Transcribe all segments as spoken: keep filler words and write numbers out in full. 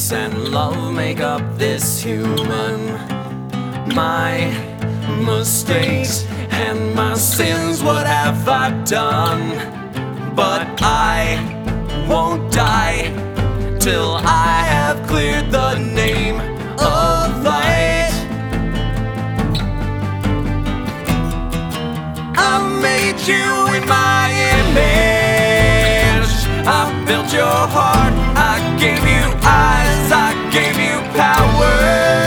grace and love make up this human. My mistakes and my sins, what have I done? But I won't die till I have cleared the name of light. I made you in my image. I built your heart. I gave you eyes. I gave you power.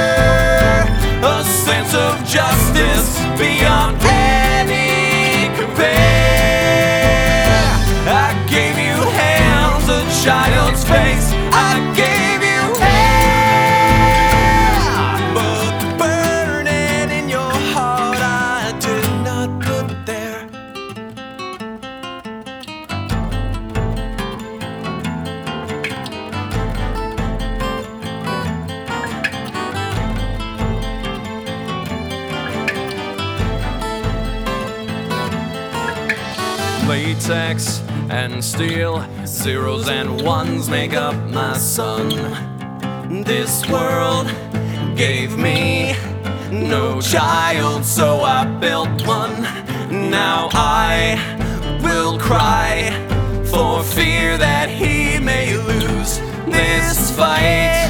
A sense of justice beyond any compare. I gave you hands, a child's face. I gave you hair. But the burning in your heart I did not put there. Latex and steel, zeros and ones make up my sun. This world gave me no child, so I built one. Now I will cry for fear that he may lose this fight.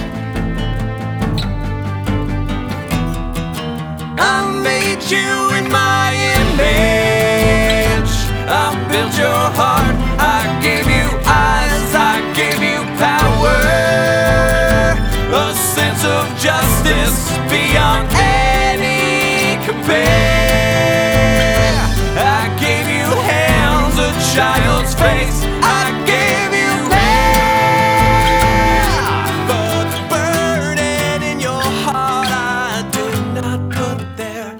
I made you in my image. I built your heart. I gave you eyes. I gave you power. A sense of justice beyond any compare. I gave you hands, a child's face. I gave you hair. But the burden in your heart I did not put there.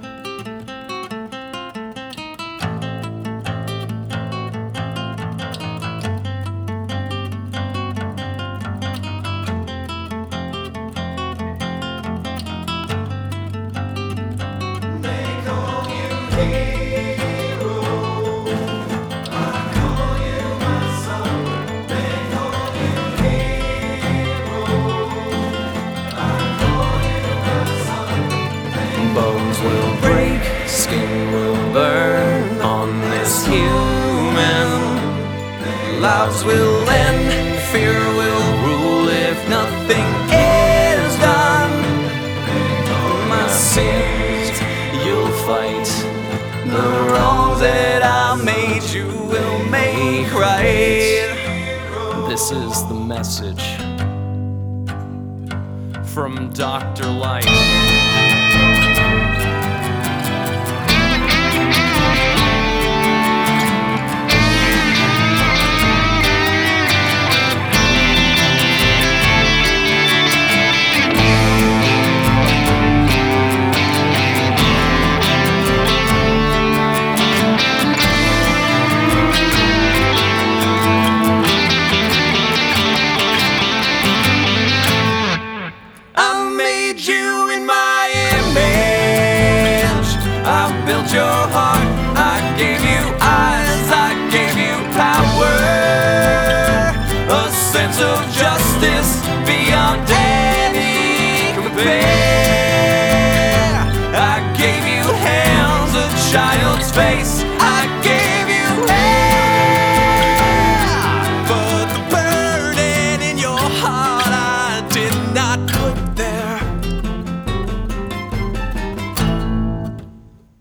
Bones will break, skin will burn on this human. Lives will end, fear will rule if nothing is done. My sins you'll fight, the wrongs that I made you will make right. This is the message from Doctor Light.